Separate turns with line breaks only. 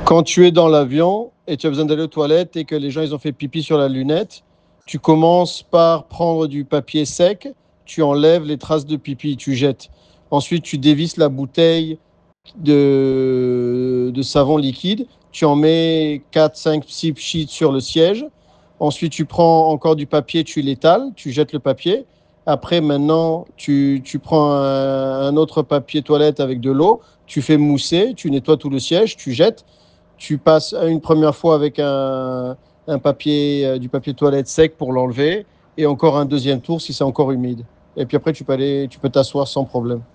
Quand tu es dans l'avion et tu as besoin d'aller aux toilettes et que les gens ils ont fait pipi sur la lunette, tu commences par prendre du papier sec, tu enlèves les traces de pipi, tu jettes. Ensuite, tu dévisses la bouteille de savon liquide, tu en mets 4, 5, 6 sheets sur le siège. Ensuite, tu prends encore du papier, tu l'étales, tu jettes le papier. Après, maintenant, tu prends un autre papier toilette avec de l'eau, tu fais mousser, tu nettoies tout le siège, tu jettes. Tu passes une première fois avec un papier, du papier toilette sec pour l'enlever et encore un deuxième tour si c'est encore humide. Et puis après, tu peux t'asseoir sans problème.